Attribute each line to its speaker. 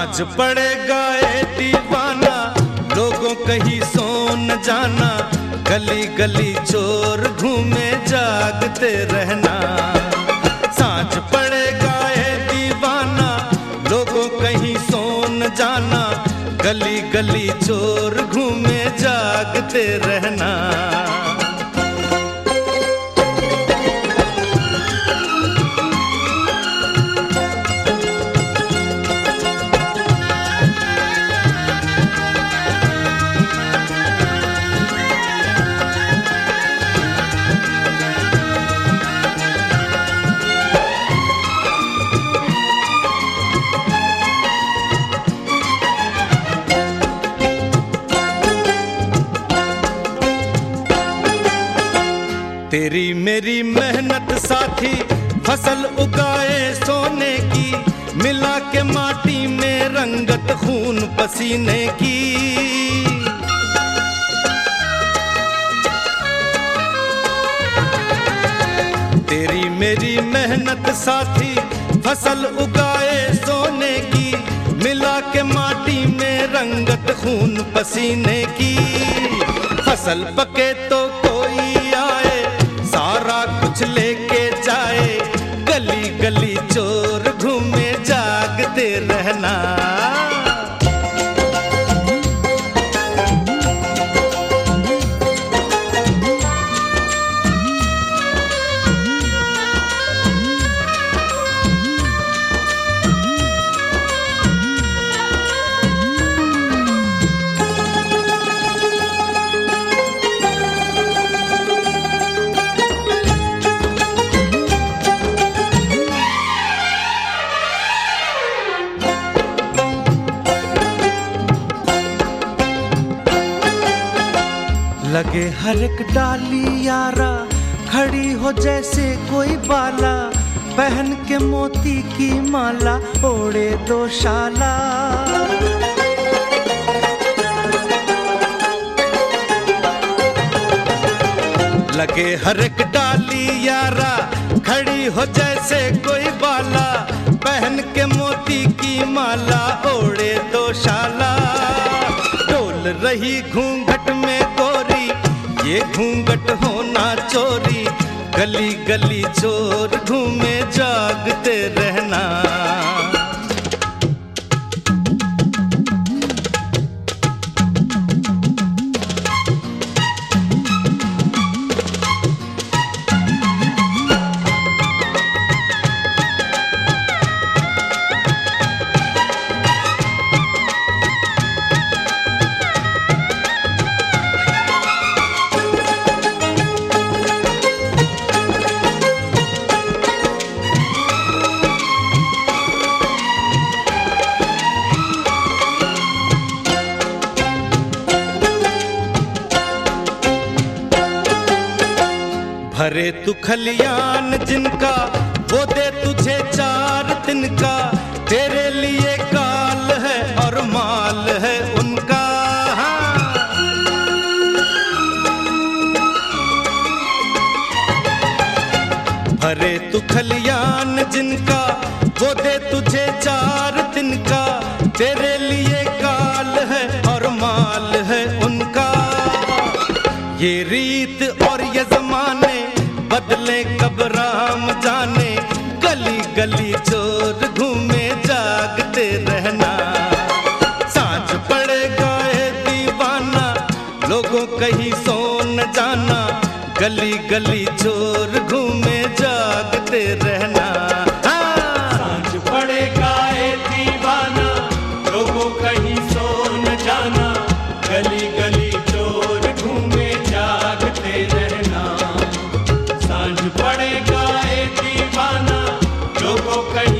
Speaker 1: सांझ पड़ेगा ए दीवाना, लोगों कहीं सो न जाना, गली गली चोर घूमे जागते रहना। सांझ पड़ेगा ए दीवाना, लोगों कहीं सो न जाना, गली गली चोर घूमे जागते रहना। तेरी मेरी मेहनत साथी फसल उगाए सोने की, मिला के माटी में रंगत खून पसीने की। तेरी मेरी मेहनत साथी फसल उगाए सोने की, मिला के माटी में रंगत खून पसीने की। फसल पके तो कोई आए, सारा कुछ लेके जाए, गली गली चोर घूमे जागते रहना। लगे हर एक डाली यारा, खड़ी हो जैसे कोई बाला, पहन के मोती की माला, ओढ़े दो शाला। लगे हर एक डाली यारा, खड़ी हो जैसे कोई बाला, पहन के मोती की माला, ओढ़े दो शाला। डोल रही घूंघट में गोरी, ये घूंघट होना चोरी, गली गली चोर घूमे जागते रहना। भरे तू खलियान जिनका, वो दे तुझे 4 दिन का, तेरे लिए काल है और माल है उनका। भरे तू खलियान जिनका, वो दे तुझे 4 दिन का, तेरे लिए काल है और माल है उनका। ये रीत और ये जमाने बदले कब राम जाने, गली गली चोर घूमे जागते रहना। सांझ पड़ेगा ए दीवाना, लोगों कहीं सो न जाना, गली गली चोर घूमे जागते रहना।
Speaker 2: सांझ पड़ेगा ए दीवाना, लोगों कहीं सो न जाना, गली गली चोर घूमे जागते रहना। सांझ पड़ेगा ए दीवाना, लोगों कहीं